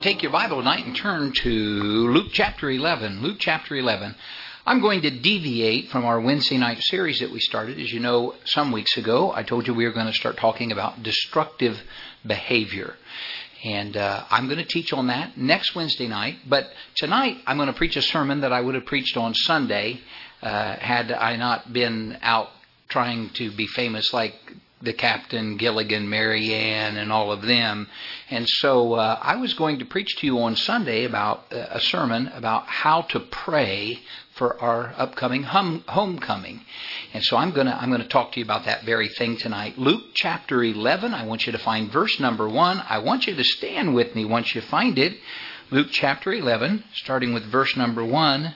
Take your Bible tonight and turn to Luke chapter 11. Luke chapter 11. I'm going to deviate from our Wednesday night series that we started. As you know, some weeks ago, I told you we were going to start talking about destructive behavior. And I'm going to teach on that next Wednesday night. But tonight, I'm going to preach a sermon that I would have preached on Sunday had I not been out trying to be famous like the Captain, Gilligan, Mary Ann, and all of them. And so I was going to preach to you on Sunday about a sermon about how to pray for our upcoming homecoming. And so I'm going to talk to you about that very thing tonight. Luke chapter 11, I want you to find verse number 1. I want you to stand with me once you find it. Luke chapter 11, starting with verse number 1.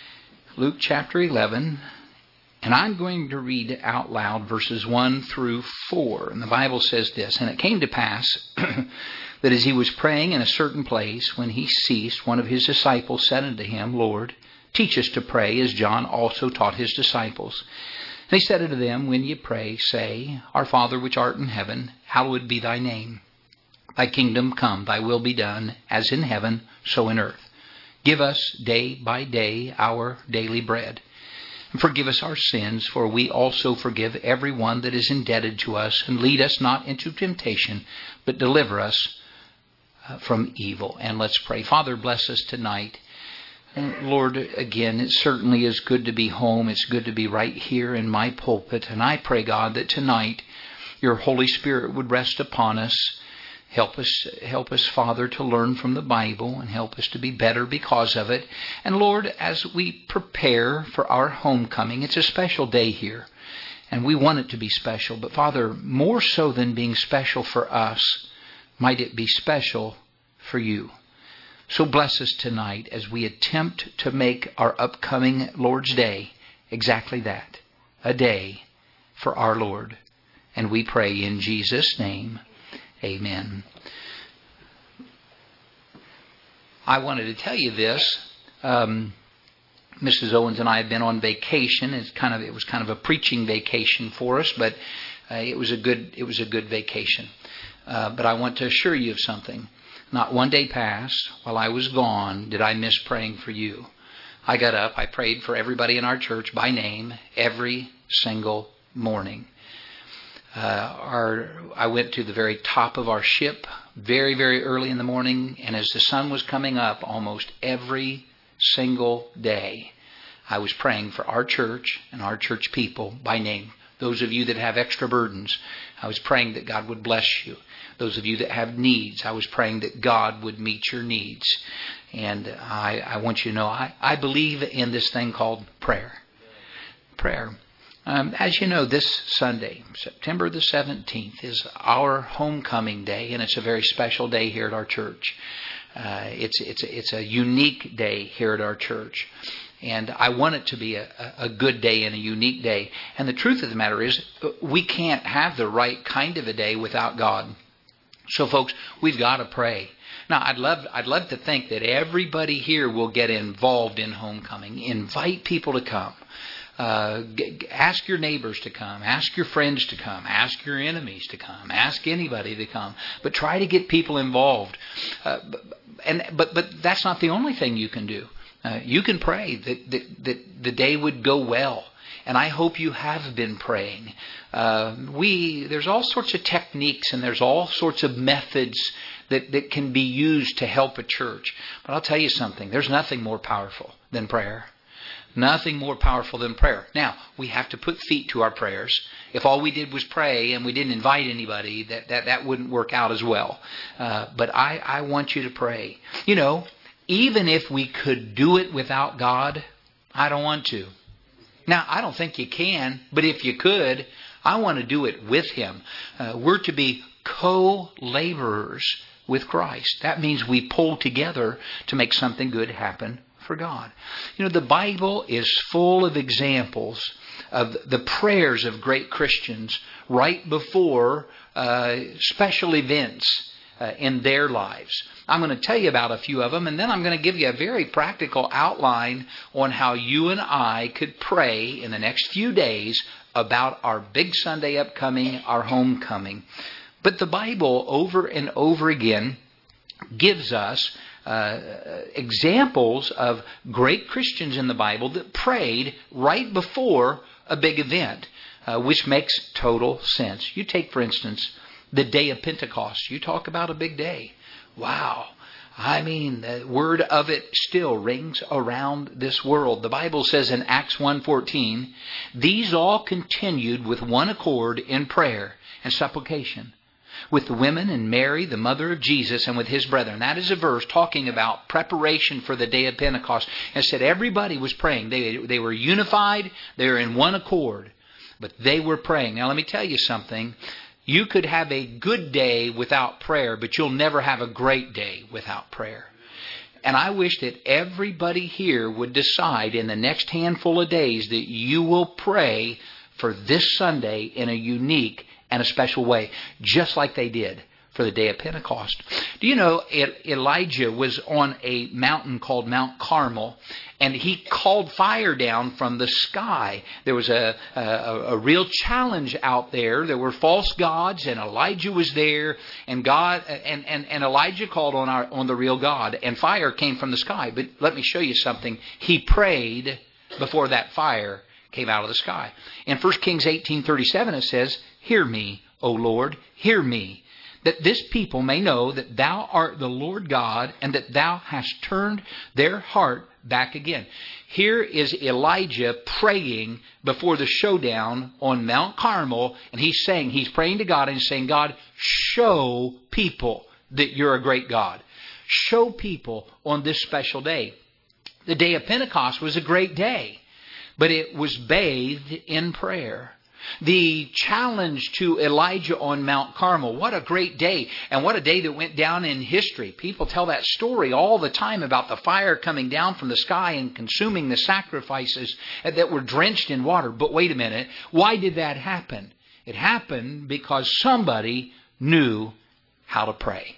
Luke chapter 11. And I'm going to read out loud verses 1 through 4. And the Bible says this, "And it came to pass that as he was praying in a certain place, when he ceased, one of his disciples said unto him, Lord, teach us to pray, as John also taught his disciples. And he said unto them, When ye pray, say, Our Father which art in heaven, hallowed be thy name. Thy kingdom come, thy will be done, as in heaven, so in earth. Give us day by day our daily bread. And forgive us our sins, for we also forgive every one that is indebted to us. And lead us not into temptation, but deliver us from evil." And let's pray. Father, bless us tonight. And Lord, again, it certainly is good to be home. It's good to be right here in my pulpit. And I pray, God, that tonight your Holy Spirit would rest upon us. Help us, Father, to learn from the Bible and help us to be better because of it. And Lord, as we prepare for our homecoming, it's a special day here. And we want it to be special. But Father, more so than being special for us, might it be special for you. So bless us tonight as we attempt to make our upcoming Lord's Day exactly that, a day for our Lord. And we pray in Jesus' name. Amen. I wanted to tell you this. Mrs. Owens and I have been on vacation. It was kind of a preaching vacation for us, but it was a good vacation. But I want to assure you of something. Not one day passed while I was gone did I miss praying for you. I got up. I prayed for everybody in our church by name every single morning. I went to the very top of our ship very, very early in the morning, and as the sun was coming up almost every single day, I was praying for our church and our church people by name. Those of you that have extra burdens, I was praying that God would bless you. Those of you that have needs, I was praying that God would meet your needs. And I want you to know, I believe in this thing called prayer. Prayer. As you know, this Sunday, September the 17th, is our homecoming day, and it's a very special day here at our church. It's a unique day here at our church, and I want it to be a good day and a unique day. And the truth of the matter is, we can't have the right kind of a day without God. So, folks, we've got to pray. Now, I'd love to think that everybody here will get involved in homecoming. Invite people to come. Ask your neighbors to come. Ask your friends to come. Ask your enemies to come. Ask anybody to come. But try to get people involved. But that's not the only thing you can do. You can pray that the day would go well. And I hope you have been praying. There's all sorts of techniques and there's all sorts of methods that can be used to help a church. But I'll tell you something. There's nothing more powerful than prayer. Nothing more powerful than prayer. Now, we have to put feet to our prayers. If all we did was pray and we didn't invite anybody, that wouldn't work out as well. But I want you to pray. You know, even if we could do it without God, I don't want to. Now, I don't think you can, but if you could, I want to do it with Him. We're to be co-laborers with Christ. That means we pull together to make something good happen for God. You know, the Bible is full of examples of the prayers of great Christians right before special events in their lives. I'm going to tell you about a few of them, and then I'm going to give you a very practical outline on how you and I could pray in the next few days about our big Sunday upcoming, our homecoming. But the Bible over and over again gives us examples of great Christians in the Bible that prayed right before a big event, which makes total sense. You take, for instance, the day of Pentecost. You talk about a big day. Wow. I mean, the word of it still rings around this world. The Bible says in Acts 1:14, these all continued with one accord in prayer and supplication, with the women and Mary, the mother of Jesus, and with his brethren. That is a verse talking about preparation for the day of Pentecost. And it said everybody was praying. They were unified. They were in one accord. But they were praying. Now let me tell you something. You could have a good day without prayer, but you'll never have a great day without prayer. And I wish that everybody here would decide in the next handful of days that you will pray for this Sunday in a unique and a special way, just like they did for the day of Pentecost. Do you know Elijah was on a mountain called Mount Carmel, and he called fire down from the sky. There was a real challenge out there. There were false gods, and Elijah was there, and God and Elijah called on the real God, and fire came from the sky. But let me show you something. He prayed before that fire came out of the sky. In 1 Kings 18:37 it says, hear me, O Lord, hear me, that this people may know that thou art the Lord God, and that thou hast turned their heart back again. Here is Elijah praying before the showdown on Mount Carmel, and he's praying to God and saying, God, show people that you're a great God. Show people on this special day. The day of Pentecost was a great day, but it was bathed in prayer. The challenge to Elijah on Mount Carmel, what a great day, and what a day that went down in history. People tell that story all the time about the fire coming down from the sky and consuming the sacrifices that were drenched in water. But wait a minute, why did that happen? It happened because somebody knew how to pray.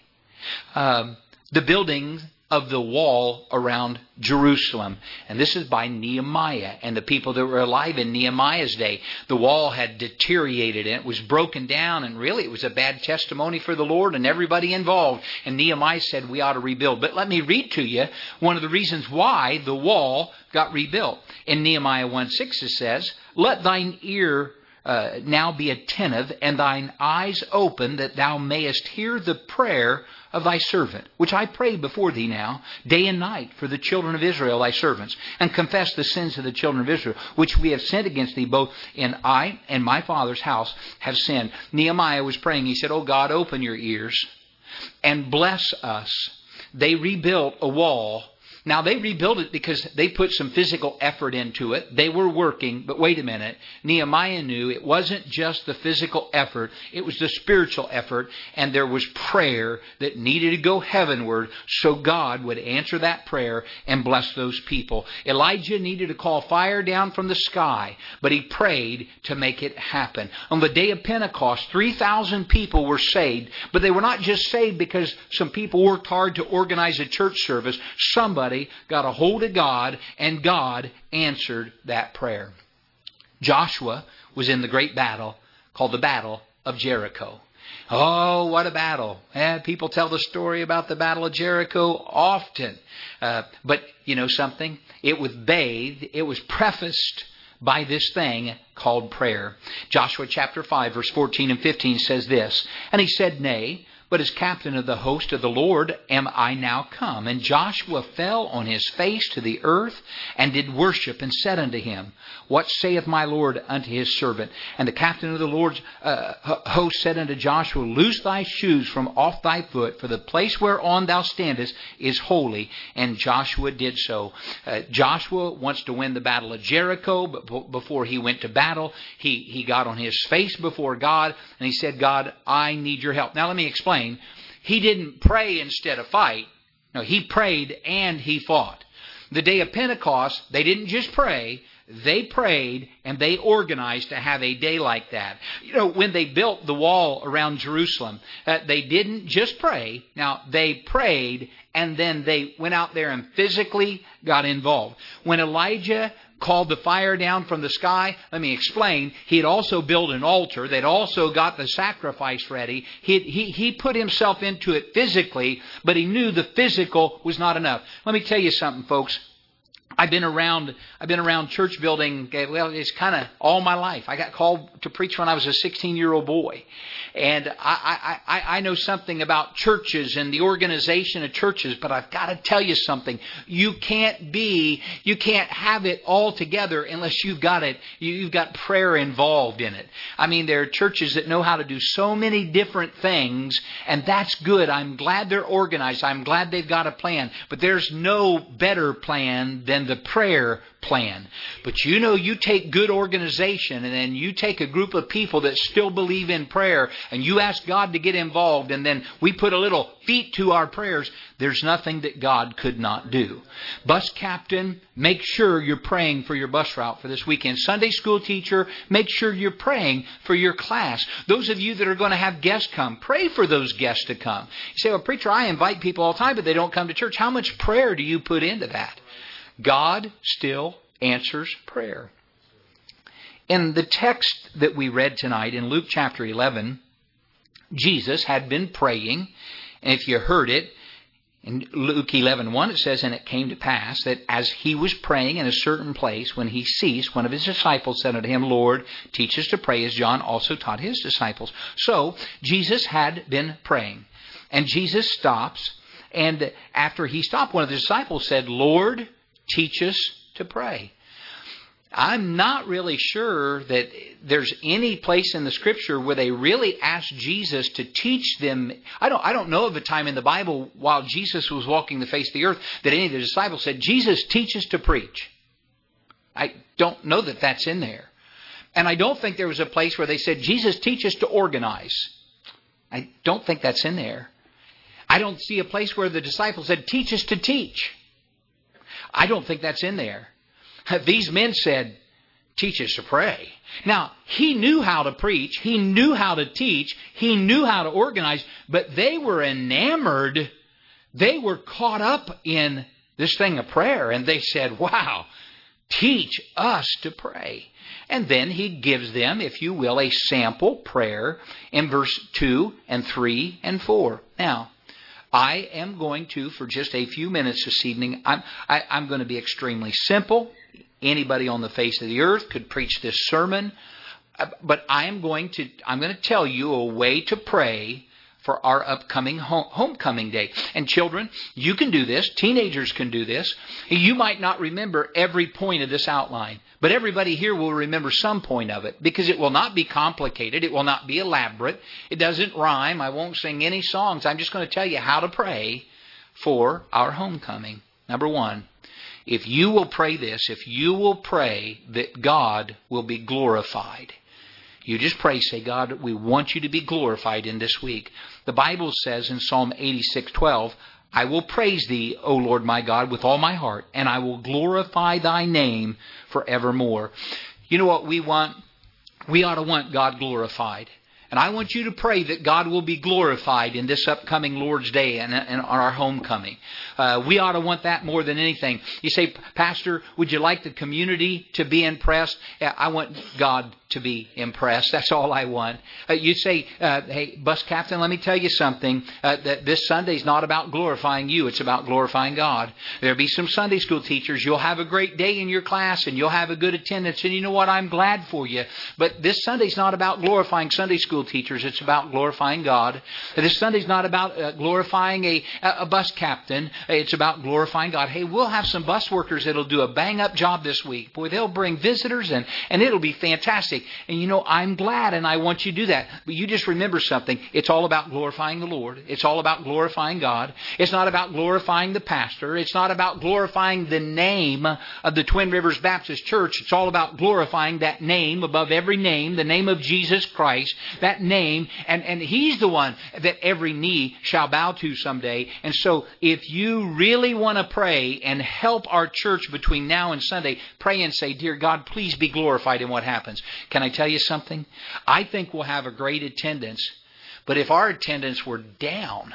The building of the wall around Jerusalem. And this is by Nehemiah and the people that were alive in Nehemiah's day. The wall had deteriorated and it was broken down, and really it was a bad testimony for the Lord and everybody involved. And Nehemiah said we ought to rebuild. But let me read to you one of the reasons why the wall got rebuilt. In Nehemiah 1:6 it says, let thine ear now be attentive and thine eyes open, that thou mayest hear the prayer of thy servant, which I pray before thee now, day and night, for the children of Israel, thy servants, and confess the sins of the children of Israel, which we have sinned against thee, both in I and my father's house have sinned. Nehemiah was praying. He said, oh God, open your ears and bless us. They rebuilt a wall. Now, they rebuilt it because they put some physical effort into it. They were working, but wait a minute. Nehemiah knew it wasn't just the physical effort. It was the spiritual effort, and there was prayer that needed to go heavenward so God would answer that prayer and bless those people. Elijah needed to call fire down from the sky, but he prayed to make it happen. On the day of Pentecost, 3,000 people were saved, but they were not just saved because some people worked hard to organize a church service. Somebody got a hold of God, and God answered that prayer. Joshua was in the great battle called the Battle of Jericho. Oh, what a battle. People tell the story about the Battle of Jericho often. But you know something? It was prefaced by this thing called prayer. Joshua chapter 5 verse 14 and 15 says this, and he said, nay, but as captain of the host of the Lord am I now come. And Joshua fell on his face to the earth and did worship, and said unto him, what saith my Lord unto his servant? And the captain of the Lord's host said unto Joshua, loose thy shoes from off thy foot, for the place whereon thou standest is holy. And Joshua did so. Joshua wants to win the battle of Jericho, but before he went to battle, he got on his face before God, and he said, God, I need your help. Now let me explain. He didn't pray instead of fight. No, he prayed and he fought. The day of Pentecost, they didn't just pray. they prayed and they organized to have a day like that. You know, when they built the wall around Jerusalem, they didn't just pray. Now, they prayed and then they went out there and physically got involved. When Elijah called the fire down from the sky, let me explain. He had also built an altar. They'd also got the sacrifice ready. He put himself into it physically, but he knew the physical was not enough. Let me tell you something, folks. I've been around church building, well, it's kind of all my life. I got called to preach when I was a 16-year-old boy. And I know something about churches and the organization of churches, but I've got to tell you something. You can't have it all together unless you've got prayer involved in it. I mean, there are churches that know how to do so many different things, and that's good. I'm glad they're organized. I'm glad they've got a plan. But there's no better plan than the prayer plan. But you know, you take good organization and then you take a group of people that still believe in prayer and you ask God to get involved and then we put a little feet to our prayers. There's nothing that God could not do. Bus captain, make sure you're praying for your bus route for this weekend. Sunday school teacher, make sure you're praying for your class. Those of you that are going to have guests come, pray for those guests to come. You say, well, preacher, I invite people all the time, but they don't come to church. How much prayer do you put into that? God still answers prayer. In the text that we read tonight in Luke chapter 11, Jesus had been praying. And if you heard it, in Luke 11:1 it says, and it came to pass that as he was praying in a certain place, when he ceased, one of his disciples said unto him, Lord, teach us to pray as John also taught his disciples. So Jesus had been praying. And Jesus stops. And after he stopped, one of the disciples said, Lord, teach us to pray. I'm not really sure that there's any place in the Scripture where they really asked Jesus to teach them. I don't know of a time in the Bible while Jesus was walking the face of the earth that any of the disciples said, Jesus, teach us to preach. I don't know that that's in there. And I don't think there was a place where they said, Jesus, teach us to organize. I don't think that's in there. I don't see a place where the disciples said, teach us to teach. I don't think that's in there. These men said, teach us to pray. Now, he knew how to preach. He knew how to teach. He knew how to organize. But they were enamored. They were caught up in this thing of prayer. And they said, wow, teach us to pray. And then he gives them, if you will, a sample prayer in verse 2 and 3 and 4. Now, I am going to, for just a few minutes this evening, I'm going to be extremely simple. Anybody on the face of the earth could preach this sermon. But I'm going to tell you a way to pray for our upcoming homecoming day. And children, you can do this. Teenagers can do this. You might not remember every point of this outline, but everybody here will remember some point of it because it will not be complicated. It will not be elaborate. It doesn't rhyme. I won't sing any songs. I'm just going to tell you how to pray for our homecoming. Number one, if you will pray this, if you will pray that God will be glorified. You just pray, say, God, we want you to be glorified in this week. The Bible says in Psalm 86:12, I will praise thee, O Lord my God, with all my heart, and I will glorify thy name forevermore. You know what we want? We ought to want God glorified. And I want you to pray that God will be glorified in this upcoming Lord's Day and on our homecoming. We ought to want that more than anything. You say, Pastor, would you like the community to be impressed? I want God to be impressed. That's all I want. You say, hey, bus captain, let me tell you something. That this Sunday is not about glorifying you. It's about glorifying God. There'll be some Sunday school teachers. You'll have a great day in your class and you'll have a good attendance. And you know what? I'm glad for you. But this Sunday's not about glorifying Sunday school teachers. It's about glorifying God. This Sunday's not about glorifying a bus captain. It's about glorifying God. Hey, we'll have some bus workers that'll do a bang-up job this week. Boy, they'll bring visitors and it'll be fantastic. Hey, and you know, I'm glad and I want you to do that. But you just remember something. It's all about glorifying the Lord. It's all about glorifying God. It's not about glorifying the pastor. It's not about glorifying the name of the Twin Rivers Baptist Church. It's all about glorifying that name above every name, the name of Jesus Christ, that name. And He's the one that every knee shall bow to someday. And so if you really want to pray and help our church between now and Sunday, pray and say, dear God, please be glorified in what happens. Can I tell you something? I think we'll have a great attendance, but if our attendance were down,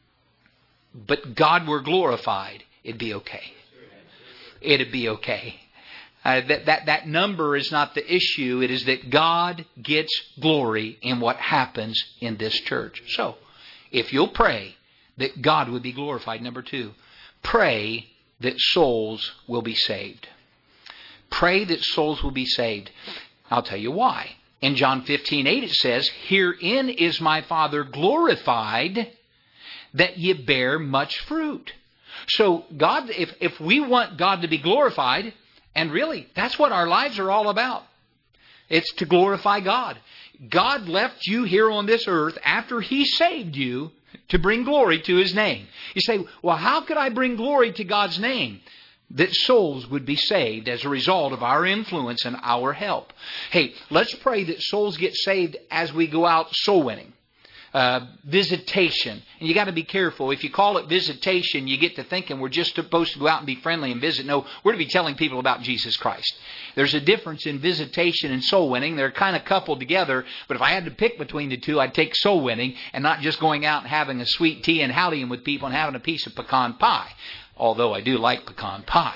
but God were glorified, it'd be okay. It'd be okay. That number is not the issue. It is that God gets glory in what happens in this church. So, if you'll pray that God would be glorified. Number 2, pray that souls will be saved. Pray that souls will be saved. I'll tell you why. In John 15:8 it says, herein is my Father glorified, that ye bear much fruit. So God, if we want God to be glorified, and really that's what our lives are all about. It's to glorify God. God left you here on this earth after He saved you to bring glory to His name. You say, well, how could I bring glory to God's name? That souls would be saved as a result of our influence and our help. Hey, let's pray that souls get saved as we go out soul winning. Visitation. And you got to be careful. If you call it visitation, you get to thinking we're just supposed to go out and be friendly and visit. No, we're to be telling people about Jesus Christ. There's a difference in visitation and soul winning. They're kind of coupled together. But if I had to pick between the two, I'd take soul winning and not just going out and having a sweet tea and howdying with people and having a piece of pecan pie. Although I do like pecan pie.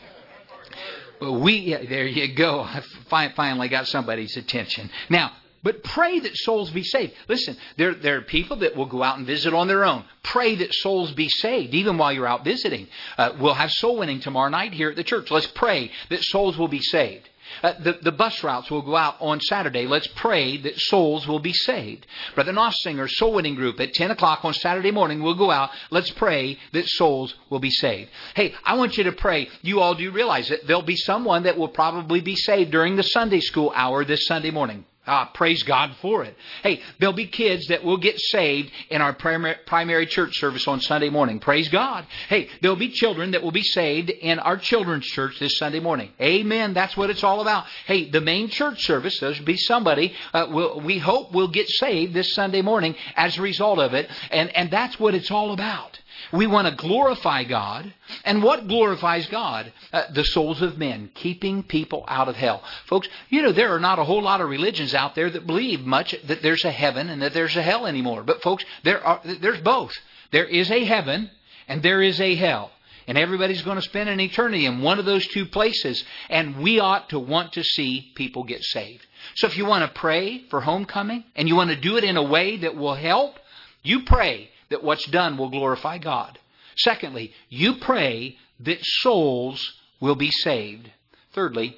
But there you go. I finally got somebody's attention. Now, but pray that souls be saved. Listen, there are people that will go out and visit on their own. Pray that souls be saved, even while you're out visiting. We'll have soul winning tomorrow night here at the church. Let's pray that souls will be saved. The bus routes will go out on Saturday. Let's pray that souls will be saved. BrotherNossinger's soul winning group at 10 o'clock on Saturday morning will go out. Let's pray that souls will be saved. Hey, I want you to pray. You all do realize that there'll be someone that will probably be saved during the Sunday school hour this Sunday morning. Praise God for it. Hey, there'll be kids that will get saved in our primary church service on Sunday morning. Praise God. Hey, there'll be children that will be saved in our children's church this Sunday morning. Amen. That's what it's all about. Hey, the main church service, there'll be somebody we hope will get saved this Sunday morning as a result of it. And that's what it's all about. We want to glorify God. And what glorifies God? The souls of men, keeping people out of hell. Folks, you know, there are not a whole lot of religions out there that believe much that there's a heaven and that there's a hell anymore. But folks, there's both. There is a heaven and there is a hell. And everybody's going to spend an eternity in one of those two places. And we ought to want to see people get saved. So if you want to pray for homecoming and you want to do it in a way that will help, you pray that what's done will glorify God. Secondly, you pray that souls will be saved. Thirdly,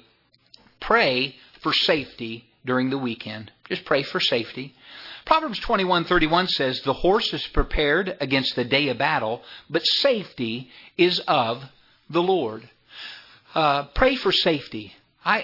pray for safety during the weekend. Just pray for safety. Proverbs 21:31 says, the horse is prepared against the day of battle, but safety is of the Lord. Pray for safety.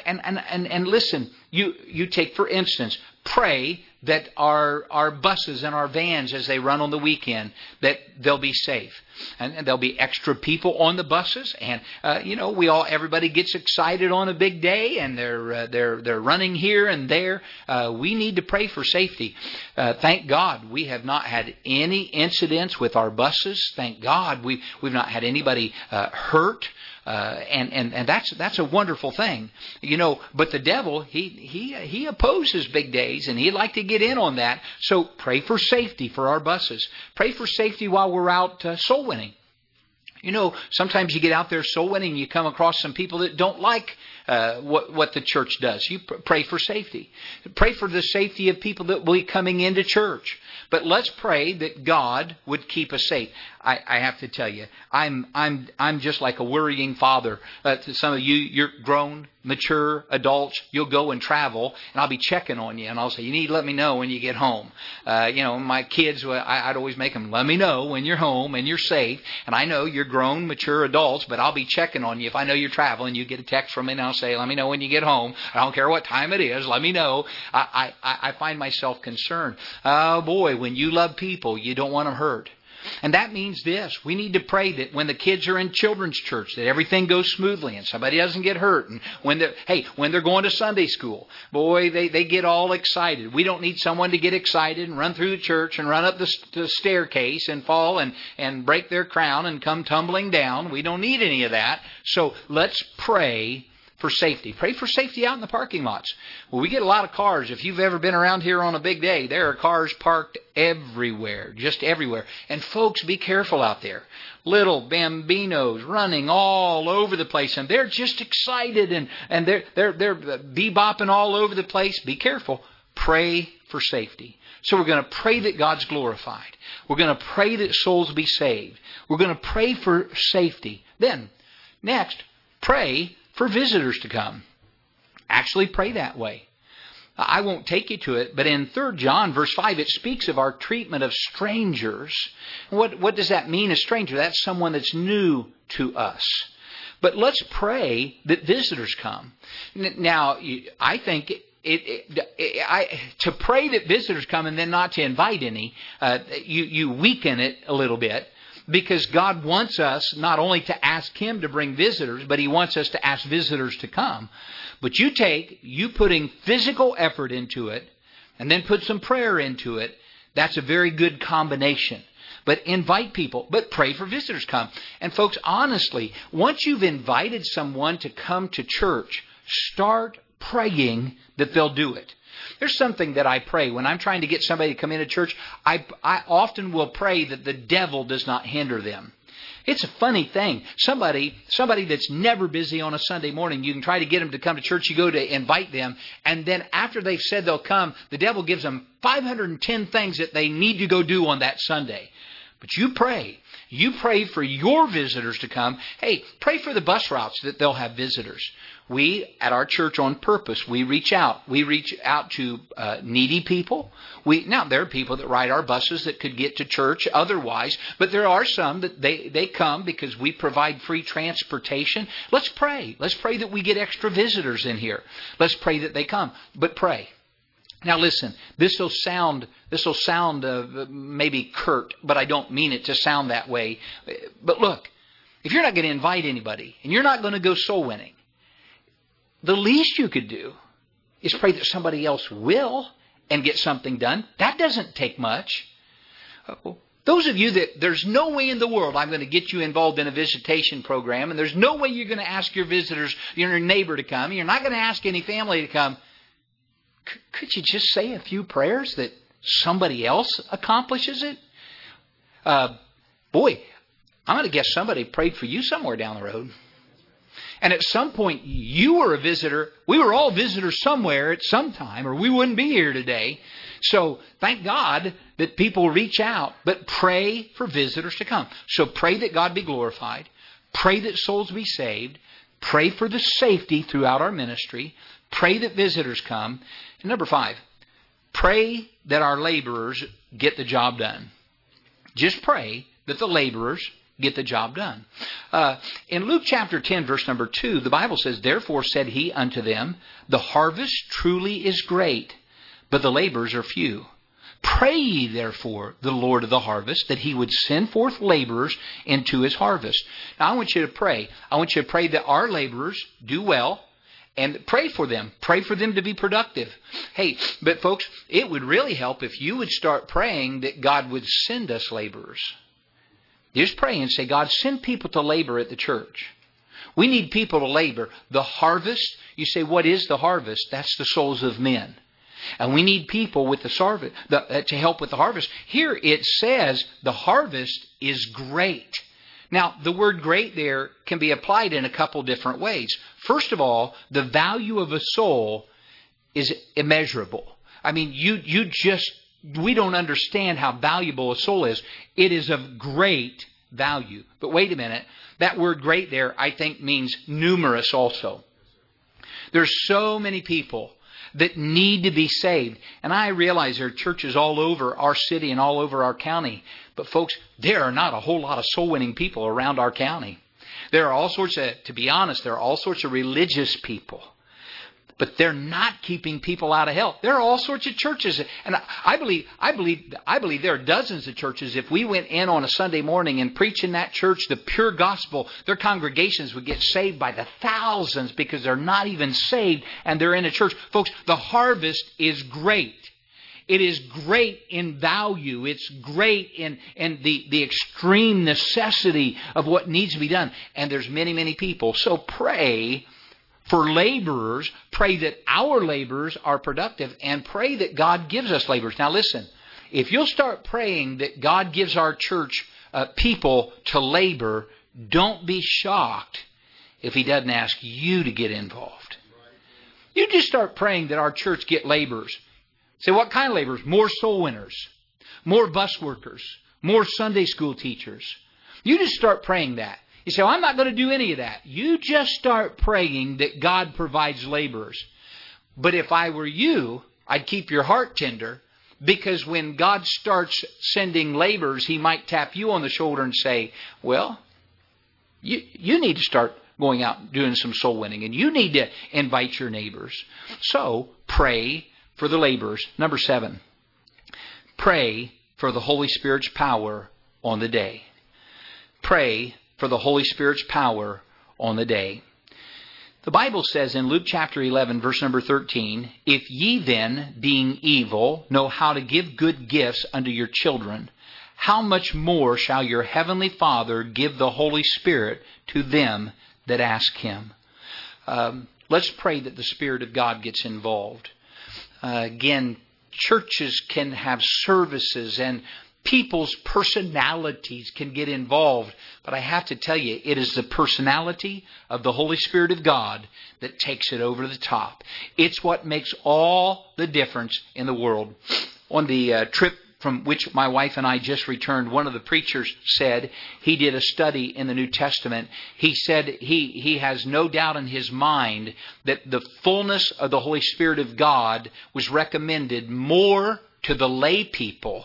And listen, you take, for instance, pray that our buses and our vans as they run on the weekend, that they'll be safe. And there'll be extra people on the buses. And, everybody gets excited on a big day and they're running here and there. We need to pray for safety. Thank God we have not had any incidents with our buses. Thank God we've not had anybody hurt. And that's a wonderful thing, but the devil, he opposes big days and he'd like to get in on that. So pray for safety for our buses. Pray for safety while we're out soul winning. Sometimes you get out there soul winning and you come across some people that don't like what the church does. You pray for safety. Pray for the safety of people that will be coming into church. But let's pray that God would keep us safe. I have to tell you, I'm just like a worrying father. To some of you, you're grown, mature adults. You'll go and travel, and I'll be checking on you, and I'll say, you need to let me know when you get home. My kids, I'd always make them, let me know when you're home and you're safe. And I know you're grown, mature adults, but I'll be checking on you. If I know you're traveling, you get a text from me, and I'll say, let me know when you get home. I don't care what time it is. Let me know. I find myself concerned. Oh, boy, when you love people, you don't want them hurt. And that means this. We need to pray that when the kids are in children's church, that everything goes smoothly and somebody doesn't get hurt. And when they're going to Sunday school, boy, they get all excited. We don't need someone to get excited and run through the church and run up the staircase and fall and break their crown and come tumbling down. We don't need any of that. So let's pray for safety. Pray for safety out in the parking lots. Well, we get a lot of cars. If you've ever been around here on a big day, there are cars parked everywhere, just everywhere. And folks, be careful out there. Little bambinos running all over the place, and they're just excited, and they're bebopping all over the place. Be careful. Pray for safety. So we're going to pray that God's glorified. We're going to pray that souls be saved. We're going to pray for safety. Then, next, pray for visitors to come. Actually pray that way. I won't take you to it, but in 3 John verse 5, it speaks of our treatment of strangers. What does that mean, a stranger? That's someone that's new to us. But let's pray that visitors come. Now, I think to pray that visitors come and then not to invite any, you weaken it a little bit. Because God wants us not only to ask Him to bring visitors, but He wants us to ask visitors to come. But you putting physical effort into it, and then put some prayer into it, that's a very good combination. But invite people, but pray for visitors to come. And folks, honestly, once you've invited someone to come to church, start praying that they'll do it. There's something that I pray. When I'm trying to get somebody to come into church, I often will pray that the devil does not hinder them. It's a funny thing. Somebody that's never busy on a Sunday morning, you can try to get them to come to church. You go to invite them, and then after they've said they'll come, the devil gives them 510 things that they need to go do on that Sunday. But you pray. You pray for your visitors to come. Hey, pray for the bus routes that they'll have visitors. We, at our church on purpose, we reach out. We reach out to needy people. Now, there are people that ride our buses that could get to church otherwise, but there are some that they come because we provide free transportation. Let's pray. Let's pray that we get extra visitors in here. Let's pray that they come, but pray. Now listen, this will sound maybe curt, but I don't mean it to sound that way. But look, if you're not going to invite anybody and you're not going to go soul winning, the least you could do is pray that somebody else will and get something done. That doesn't take much. Those of you that there's no way in the world I'm going to get you involved in a visitation program, and there's no way you're going to ask your visitors, your neighbor to come, you're not going to ask any family to come, could you just say a few prayers that somebody else accomplishes it? Boy, I'm going to guess somebody prayed for you somewhere down the road. And at some point, you were a visitor. We were all visitors somewhere at some time, or we wouldn't be here today. So thank God that people reach out, but pray for visitors to come. So pray that God be glorified. Pray that souls be saved. Pray for the safety throughout our ministry. Pray that visitors come. And number 5, pray that our laborers get the job done. Just pray that the laborers get the job done. In Luke chapter 10, verse number 2, the Bible says, "Therefore said he unto them, the harvest truly is great, but the laborers are few. Pray ye therefore the Lord of the harvest, that he would send forth laborers into his harvest." Now I want you to pray. I want you to pray that our laborers do well, and pray for them. Pray for them to be productive. Hey, but folks, it would really help if you would start praying that God would send us laborers. Just pray and say, God, send people to labor at the church. We need people to labor. The harvest, you say, what is the harvest? That's the souls of men. And we need people with to help with the harvest. Here it says the harvest is great. Now, the word great there can be applied in a couple different ways. First of all, the value of a soul is immeasurable. I mean, you just we don't understand how valuable a soul is. It is of great value. But wait a minute. That word great there, I think, means numerous also. There's so many people that need to be saved. And I realize there are churches all over our city and all over our county. But folks, there are not a whole lot of soul-winning people around our county. There are all sorts of, to be honest, there are all sorts of religious people. But they're not keeping people out of hell. There are all sorts of churches. And I believe there are dozens of churches. If we went in on a Sunday morning and preached in that church the pure gospel, their congregations would get saved by the thousands because they're not even saved and they're in a church. Folks, the harvest is great. It is great in value. It's great in the extreme necessity of what needs to be done. And there's many, many people. So pray for laborers. Pray that our laborers are productive, and pray that God gives us laborers. Now listen, if you'll start praying that God gives our church people to labor, don't be shocked if He doesn't ask you to get involved. You just start praying that our church get laborers. Say, what kind of laborers? More soul winners, more bus workers, more Sunday school teachers. You just start praying that. You say, well, I'm not going to do any of that. You just start praying that God provides laborers. But if I were you, I'd keep your heart tender, because when God starts sending laborers, He might tap you on the shoulder and say, well, you need to start going out and doing some soul winning, and you need to invite your neighbors. So pray for the laborers. Number 7, pray for the Holy Spirit's power on the day. Pray for the Holy Spirit's power on the day. The Bible says in Luke chapter 11, verse number 13, if ye then, being evil, know how to give good gifts unto your children, how much more shall your heavenly Father give the Holy Spirit to them that ask Him? Let's pray that the Spirit of God gets involved. Again, churches can have services and people's personalities can get involved. But I have to tell you, it is the personality of the Holy Spirit of God that takes it over the top. It's what makes all the difference in the world. On the trip from which my wife and I just returned, one of the preachers said he did a study in the New Testament. He said he has no doubt in his mind that the fullness of the Holy Spirit of God was recommended more to the lay people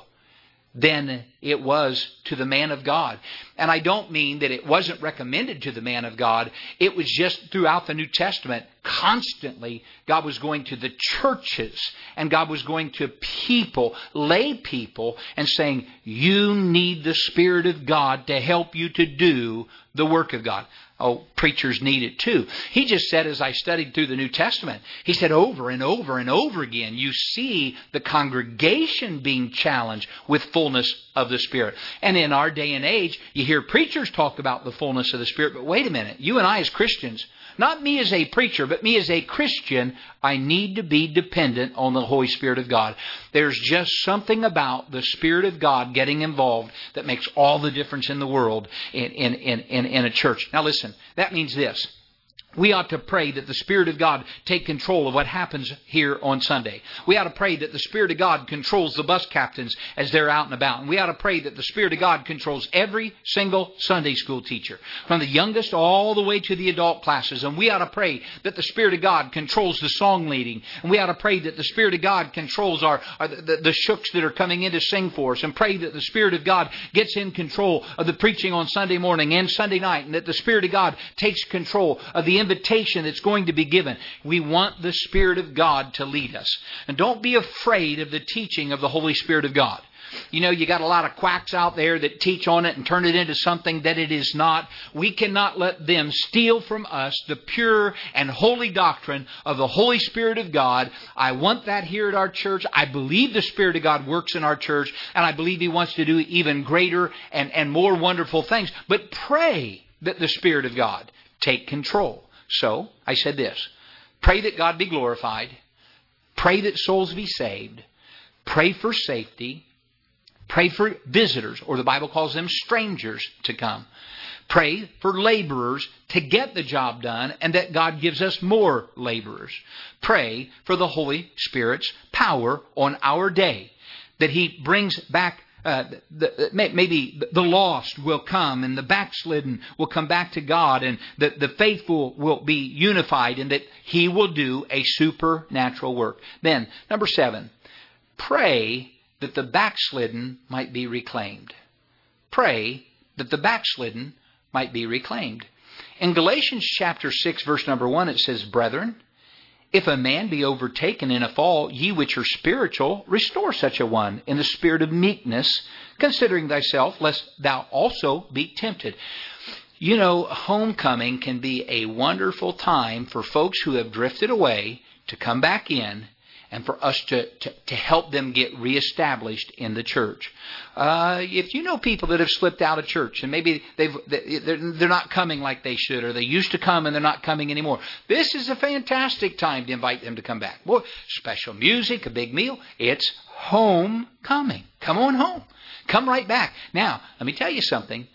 than it was to the man of God. And I don't mean that it wasn't recommended to the man of God. It was just throughout the New Testament, constantly, God was going to the churches and God was going to people, lay people, and saying, you need the Spirit of God to help you to do the work of God. Oh, preachers need it too. He just said, as I studied through the New Testament, he said over and over and over again, you see the congregation being challenged with fullness of the Spirit. And in our day and age, you hear preachers talk about the fullness of the Spirit. But wait a minute, you and I as Christians, not me as a preacher, but me as a Christian, I need to be dependent on the Holy Spirit of God. There's just something about the Spirit of God getting involved that makes all the difference in the world in a church. Now listen, that means this. We ought to pray that the Spirit of God take control of what happens here on Sunday. We ought to pray that the Spirit of God controls the bus captains as they're out and about. And we ought to pray that the Spirit of God controls every single Sunday school teacher, from the youngest all the way to the adult classes. And we ought to pray that the Spirit of God controls the song leading. And we ought to pray that the Spirit of God controls the shooks that are coming in to sing for us. And pray that the Spirit of God gets in control of the preaching on Sunday morning and Sunday night. And that the Spirit of God takes control of the invitation that's going to be given. We want the Spirit of God to lead us. And don't be afraid of the teaching of the Holy Spirit of God. You know, you got a lot of quacks out there that teach on it and turn it into something that it is not. We cannot let them steal from us the pure and holy doctrine of the Holy Spirit of God. I want that here at our church. I believe the Spirit of God works in our church, and I believe He wants to do even greater and more wonderful things. But pray that the Spirit of God take control. So, I said this. Pray that God be glorified. Pray that souls be saved. Pray for safety. Pray for visitors, or the Bible calls them strangers, to come. Pray for laborers to get the job done, and that God gives us more laborers. Pray for the Holy Spirit's power on our day. that He brings back maybe the lost will come and the backslidden will come back to God, and the faithful will be unified, and that He will do a supernatural work. Then, number 7, pray that the backslidden might be reclaimed. Pray that the backslidden might be reclaimed. In Galatians chapter 6, verse number 1, it says, Brethren, if a man be overtaken in a fall, ye which are spiritual, restore such a one in the spirit of meekness, considering thyself, lest thou also be tempted. You know, homecoming can be a wonderful time for folks who have drifted away to come back in, and for us to help them get reestablished in the church. If you know people that have slipped out of church and maybe they're not coming like they should, or they used to come and they're not coming anymore, this is a fantastic time to invite them to come back. Boy, special music, a big meal. It's homecoming. Come on home. Come right back. Now, let me tell you something.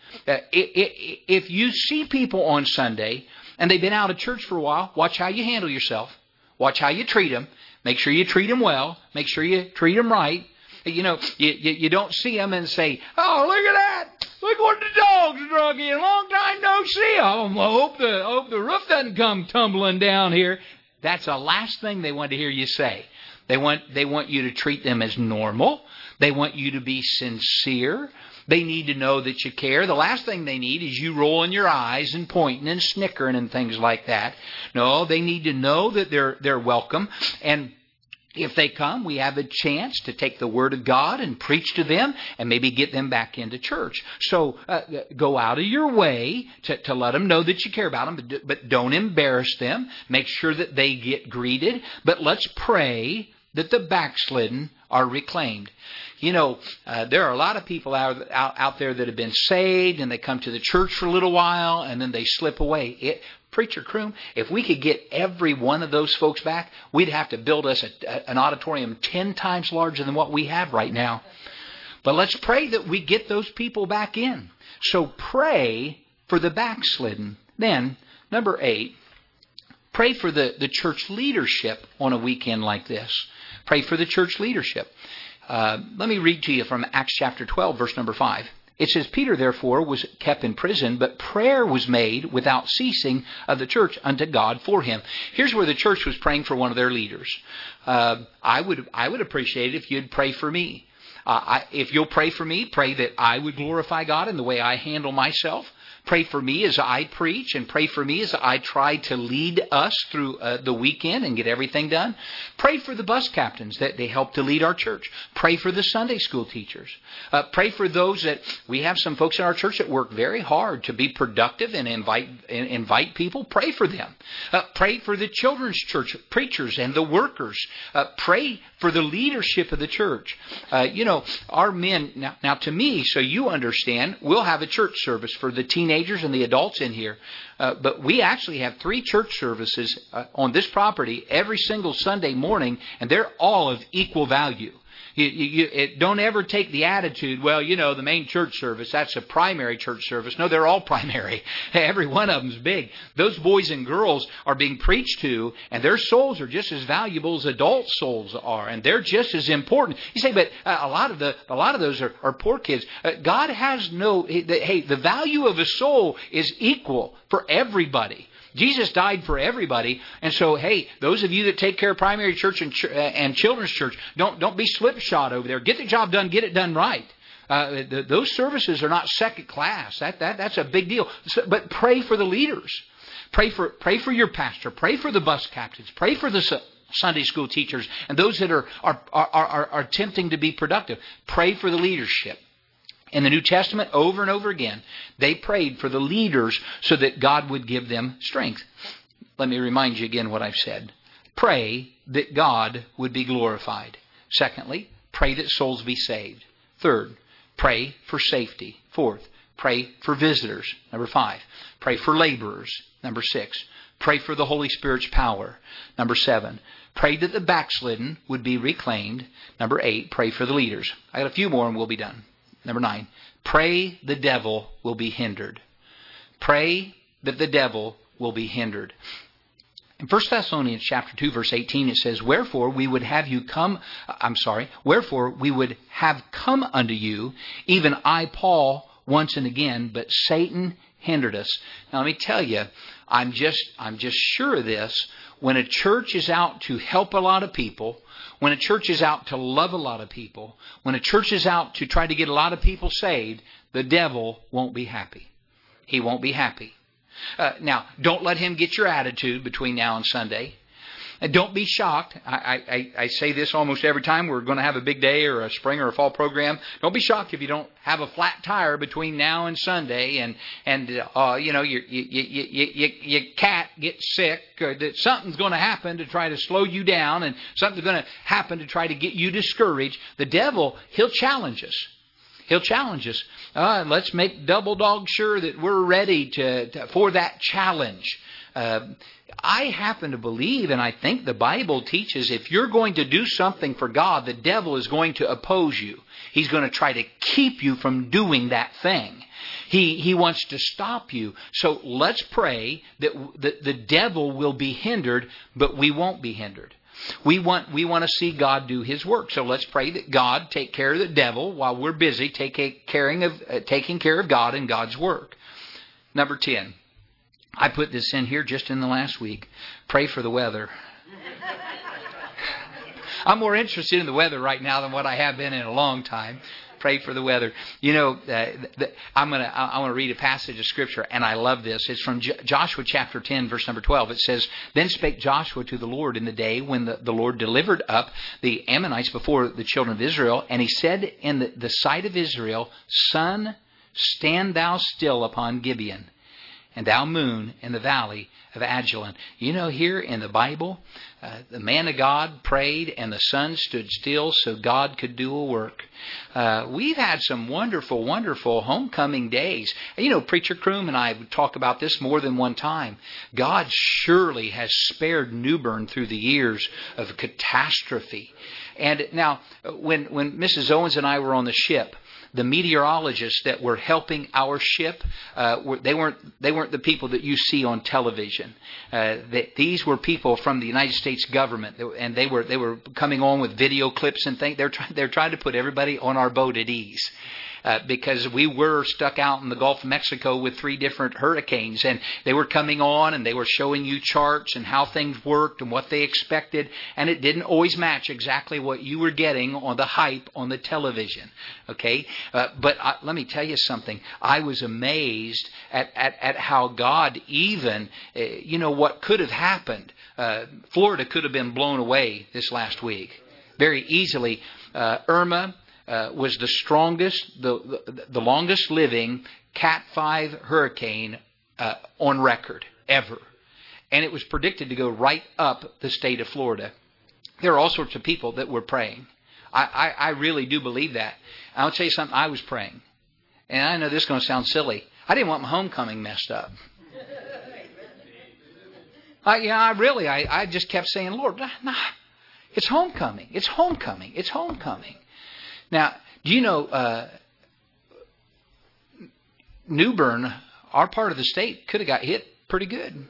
If you see people on Sunday and they've been out of church for a while, watch how you handle yourself. Watch how you treat them. Make sure you treat them well. Make sure you treat them right. You know, you don't see them and say, oh, look at that. Look what the dogs drug in. Long time no see. I hope the roof doesn't come tumbling down here. That's the last thing they want to hear you say. They want you to treat them as normal. They want you to be sincere. They need to know that you care. The last thing they need is you rolling your eyes and pointing and snickering and things like that. No, they need to know that they're welcome. And if they come, we have a chance to take the Word of God and preach to them and maybe get them back into church. So go out of your way to let them know that you care about them, but don't embarrass them. Make sure that they get greeted. But let's pray that the backslidden are reclaimed. You know, there are a lot of people out there that have been saved and they come to the church for a little while and then they slip away. Preacher Croom, if we could get every one of those folks back, we'd have to build us an auditorium 10 times larger than what we have right now. But let's pray that we get those people back in. So pray for the backslidden. Then, number 8, pray for the church leadership on a weekend like this. Pray for the church leadership. Let me read to you from Acts chapter 12, verse number 5. It says, Peter, therefore, was kept in prison, but prayer was made without ceasing of the church unto God for him. Here's where the church was praying for one of their leaders. I would appreciate it if you'd pray for me. If you'll pray for me, pray that I would glorify God in the way I handle myself. Pray for me as I preach, and pray for me as I try to lead us through the weekend and get everything done. Pray for the bus captains that they help to lead our church. Pray for the Sunday school teachers. Pray for those that we have some folks in our church that work very hard to be productive and invite people. Pray for them. Pray for the children's church preachers and the workers. Pray for the leadership of the church. Our men, now to me, so you understand, we'll have a church service for the teenagers and the adults in here. But we actually have 3 church services on this property every single Sunday morning, and they're all of equal value. Don't ever take the attitude, well, the main church service, that's a primary church service. No, they're all primary. Every one of them's big. Those boys and girls are being preached to, and their souls are just as valuable as adult souls are, and they're just as important. You say, but a lot of those are poor kids. God has the value of a soul is equal for everybody. Jesus died for everybody, and so those of you that take care of primary church and children's church, don't be slipshod over there. Get the job done, get it done right. Those services are not second class. That's a big deal. But pray for the leaders. Pray for your pastor. Pray for the bus captains. Pray for the Sunday school teachers and those that are attempting to be productive. Pray for the leadership. In the New Testament, over and over again, they prayed for the leaders so that God would give them strength. Let me remind you again what I've said. Pray that God would be glorified. Secondly, pray that souls be saved. Third, pray for safety. Fourth, pray for visitors. Number 5, pray for laborers. Number 6, pray for the Holy Spirit's power. Number 7, pray that the backslidden would be reclaimed. Number 8, pray for the leaders. I got a few more and we'll be done. Number 9, pray the devil will be hindered. Pray that the devil will be hindered. In 1 Thessalonians chapter 2, verse 18, it says, Wherefore we would have come unto you, even I, Paul, once and again, but Satan hindered us. Now let me tell you, I'm just sure of this. When a church is out to help a lot of people, when a church is out to love a lot of people, when a church is out to try to get a lot of people saved, the devil won't be happy. He won't be happy. Now, don't let him get your attitude between now and Sunday. Don't be shocked. I say this almost every time we're going to have a big day or a spring or a fall program. Don't be shocked if you don't have a flat tire between now and Sunday, and your cat gets sick, or that something's going to happen to try to slow you down, and something's going to happen to try to get you discouraged. The devil, he'll challenge us. He'll challenge us. Let's make double dog sure that we're ready for that challenge. I happen to believe, and I think the Bible teaches, if you're going to do something for God, the devil is going to oppose you. He's going to try to keep you from doing that thing. He wants to stop you. So let's pray that the devil will be hindered, but we won't be hindered. We want to see God do His work. So let's pray that God take care of the devil while we're busy taking care of God and God's work. Number 10. I put this in here just in the last week. Pray for the weather. I'm more interested in the weather right now than what I have been in a long time. Pray for the weather. You know, I want to read a passage of Scripture, and I love this. It's from Joshua chapter 10, verse number 12. It says, Then spake Joshua to the Lord in the day when the Lord delivered up the Ammonites before the children of Israel. And he said in the sight of Israel, Sun, stand thou still upon Gibeon, and thou moon in the valley of Ajalon. You know, here in the Bible, the man of God prayed and the sun stood still so God could do a work. We've had some wonderful, wonderful homecoming days. You know, Preacher Kroom and I would talk about this more than one time. God surely has spared New Bern through the years of catastrophe. And now, when Mrs. Owens and I were on the ship, the meteorologists that were helping our ship, they weren't the people that you see on television. These were people from the United States government, and they were coming on with video clips and things. They're trying to put everybody on our boat at ease. Because we were stuck out in the Gulf of Mexico with 3 different hurricanes, and they were coming on and they were showing you charts and how things worked and what they expected, and it didn't always match exactly what you were getting on the hype on the television. Okay, but let me tell you something. I was amazed at how God even, what could have happened. Florida could have been blown away this last week very easily. Irma was the strongest, the longest living Cat 5 hurricane on record ever. And it was predicted to go right up the state of Florida. There are all sorts of people that were praying. I really do believe that. I'll tell you something, I was praying. And I know this is going to sound silly. I didn't want my homecoming messed up. I just kept saying, Lord, nah, it's homecoming. It's homecoming. It's homecoming. Now, do you know, New Bern, our part of the state, could have got hit pretty good.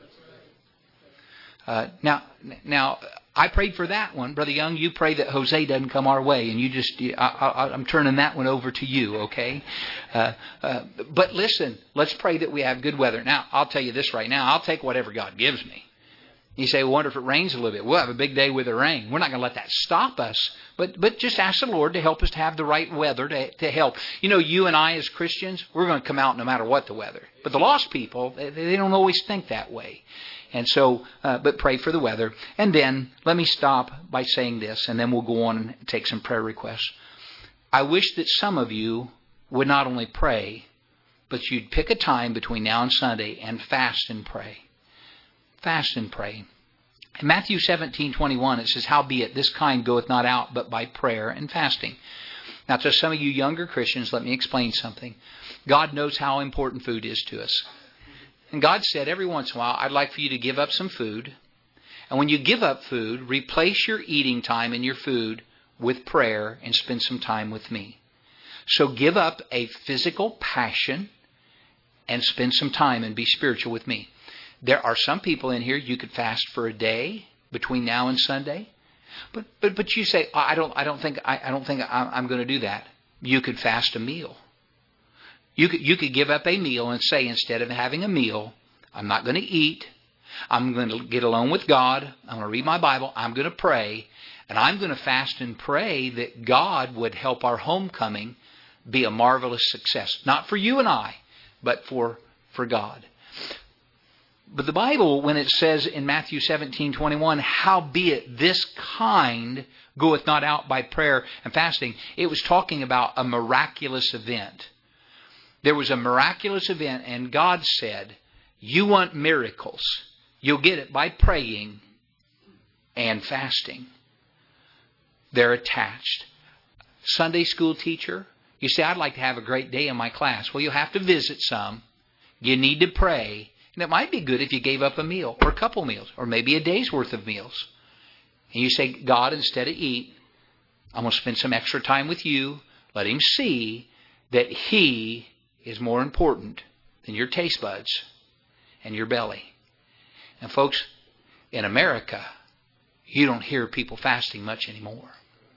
Now, I prayed for that one. Brother Young, you pray that Jose doesn't come our way, and I'm turning that one over to you, okay? But listen, let's pray that we have good weather. Now, I'll tell you this right now. I'll take whatever God gives me. You say, well, wonder if it rains a little bit. We'll have a big day with the rain. We're not going to let that stop us. But just ask the Lord to help us to have the right weather to help. You know, you and I as Christians, we're going to come out no matter what the weather. But the lost people, they don't always think that way. And so, but pray for the weather. And then let me stop by saying this, and then we'll go on and take some prayer requests. I wish that some of you would not only pray, but you'd pick a time between now and Sunday and fast and pray. Fast and pray. In Matthew 17:21, it says, Howbeit this kind goeth not out but by prayer and fasting. Now, to some of you younger Christians, let me explain something. God knows how important food is to us. And God said, every once in a while, I'd like for you to give up some food. And when you give up food, replace your eating time and your food with prayer and spend some time with me. So give up a physical passion and spend some time and be spiritual with me. There are some people in here, you could fast for a day between now and Sunday. But you say, I don't think I'm going to do that. You could fast a meal. You could give up a meal and say, instead of having a meal, I'm not going to eat. I'm going to get alone with God. I'm going to read my Bible. I'm going to pray. And I'm going to fast and pray that God would help our homecoming be a marvelous success. Not for you and I, but for God. But the Bible, when it says in Matthew 17:21, howbeit this kind goeth not out by prayer and fasting, it was talking about a miraculous event. There was a miraculous event, and God said, you want miracles. You'll get it by praying and fasting. They're attached. Sunday school teacher, you say, I'd like to have a great day in my class. Well, you'll have to visit some. You need to pray. And it might be good if you gave up a meal or a couple meals or maybe a day's worth of meals. And you say, God, instead of eat, I'm going to spend some extra time with you. Let Him see that He is more important than your taste buds and your belly. And folks, in America, you don't hear people fasting much anymore.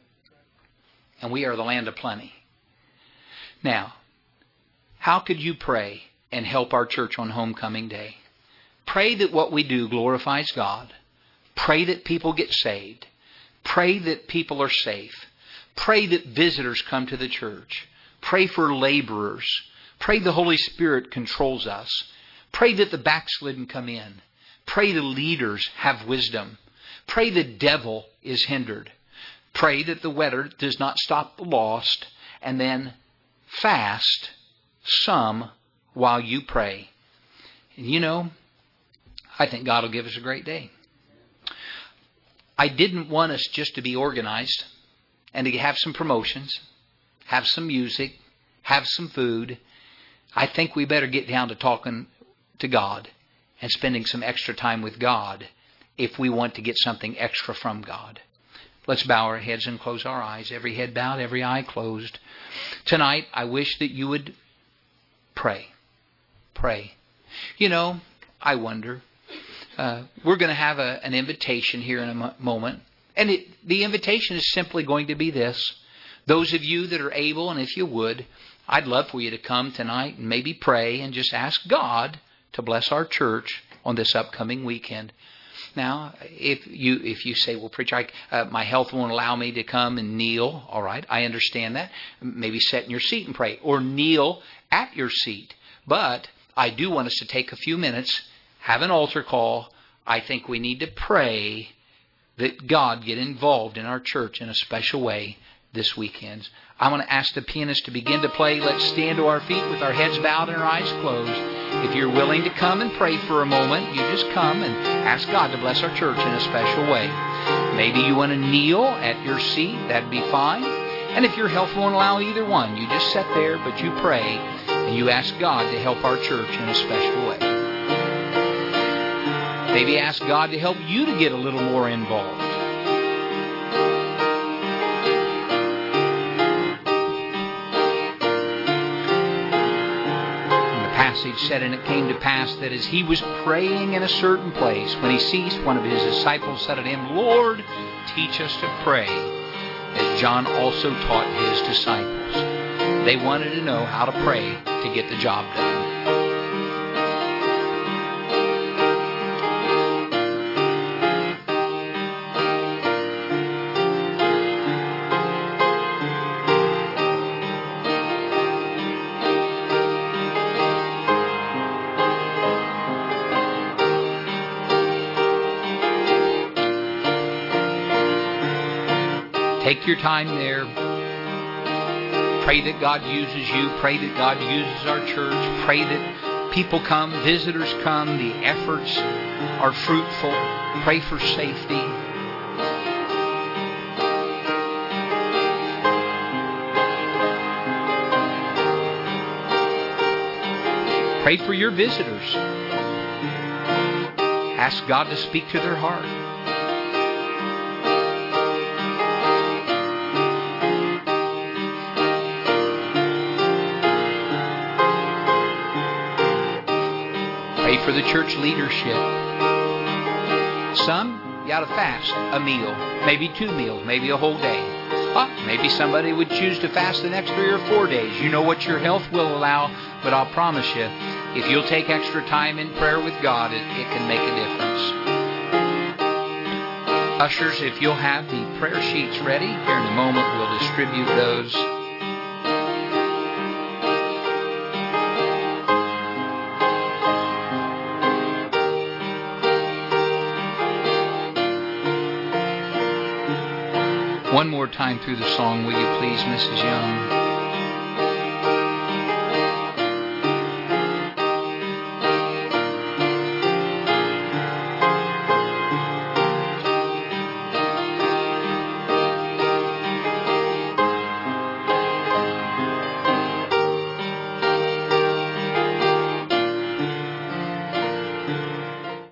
And we are the land of plenty. Now, how could you pray and help our church on homecoming day? Pray that what we do glorifies God. Pray that people get saved. Pray that people are safe. Pray that visitors come to the church. Pray for laborers. Pray the Holy Spirit controls us. Pray that the backslidden come in. Pray the leaders have wisdom. Pray the devil is hindered. Pray that the weather does not stop the lost. And then fast some while you pray. And you know, I think God will give us a great day. I didn't want us just to be organized and to have some promotions, have some music, have some food. I think we better get down to talking to God and spending some extra time with God if we want to get something extra from God. Let's bow our heads and close our eyes. Every head bowed, every eye closed. Tonight, I wish that you would pray. Pray. You know, I wonder. We're going to have an invitation here in a moment. And the invitation is simply going to be this. Those of you that are able, and if you would, I'd love for you to come tonight and maybe pray and just ask God to bless our church on this upcoming weekend. Now, if you say, well, preacher, my health won't allow me to come and kneel. All right, I understand that. Maybe sit in your seat and pray, or kneel at your seat. But I do want us to take a few minutes, have an altar call. I think we need to pray that God get involved in our church in a special way this weekend. I'm going to ask the pianist to begin to play. Let's stand to our feet with our heads bowed and our eyes closed. If you're willing to come and pray for a moment, you just come and ask God to bless our church in a special way. Maybe you want to kneel at your seat. That'd be fine. And if your health won't allow either one, you just sit there, but you pray and you ask God to help our church in a special way. Maybe ask God to help you to get a little more involved. Passage said, and it came to pass that as he was praying in a certain place, when he ceased, one of his disciples said unto him, Lord, teach us to pray, as John also taught his disciples. They wanted to know how to pray to get the job done. Take your time there. Pray that God uses you. Pray that God uses our church. Pray that people come, visitors come, the efforts are fruitful. Pray for safety. Pray for your visitors. Ask God to speak to their heart. Pray for the church leadership. Some, you got to fast a meal, maybe 2 meals, maybe a whole day. Maybe somebody would choose to fast the next 3 or 4 days. You know what your health will allow, but I'll promise you, if you'll take extra time in prayer with God, it can make a difference. Ushers, if you'll have the prayer sheets ready, here in a moment we'll distribute those. One more time through the song, will you please, Mrs. Young?